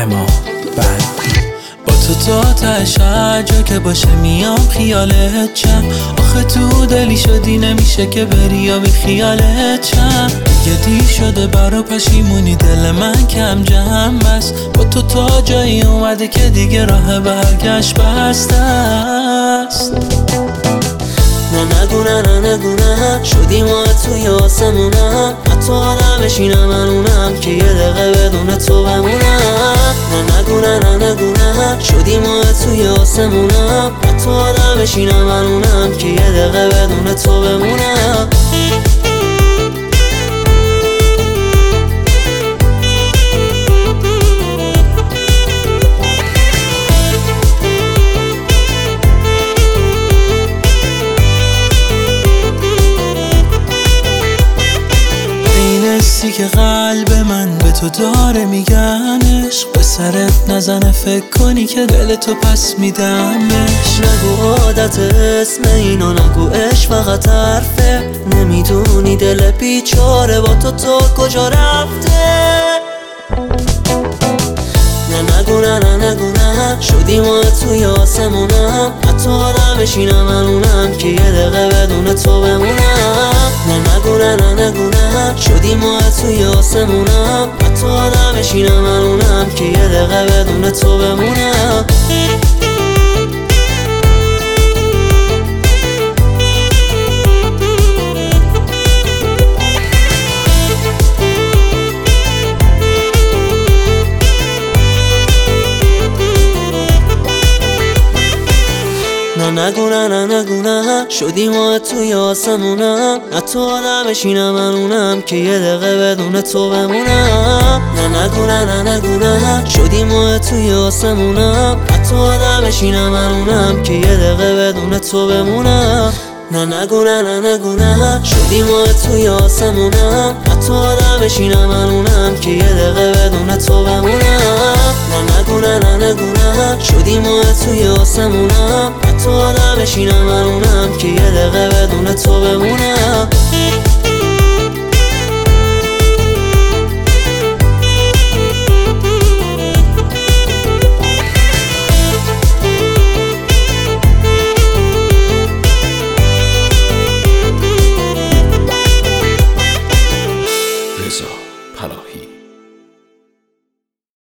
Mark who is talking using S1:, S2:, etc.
S1: اما بند با تو تاش هر جا که باشه میام خیالت چم. آخه تو دلی شدی نمیشه که بری یا بی خیالت چم. دیگه دیر شده برا پشیمونی دل من کم جمع بست. با تو تا جایی اومده که دیگه راه برگشت بسته است.
S2: نگو نه شدیم ما توی آسمونم. حتی آدم بشینم من اونم که یه دقیقه بدون تو بمونم. نگو نه شدیم ما توی آسمونم. حتی آدم بشینم من اونم که یه دقیقه بدون تو بمونم.
S1: که قلب من به تو داره میگن عشق به سرت نزنه فکر کنی که دل تو پس میدمش.
S2: نگو عادت اسم اینا نگو عشق فقط حرفه. نمیدونی دل بیچاره با تو کجا رفته. نگو نه شدیم ما توی آسمونم. حتی آدم بشینم من اونم که یه دقیقه بدون تو بمونم. نگو نه شدیم ما توی آسمونم. حتی آدم بشینم من اونم که یه دقیقه بدون تو بمونم. نگو نه شدیم ما توی آسمونم. حتی آدم بشینم من اونم که یه دقیقه بدون تو بمونم. نگو نه شدیم ما توی آسمونم. حتی آدم بشینم من اونم که یه دقیقه بدون تو بمونم. نگو نه شدیم ما توی آسمونم. حتی آدم بشینم من اونم که یه دقیقه بدون تو بمونم. نگو نه شدیم ما توی آسمونم. حتی آدم بشینم من اونم که یه دقیقه بدون تو بمونم.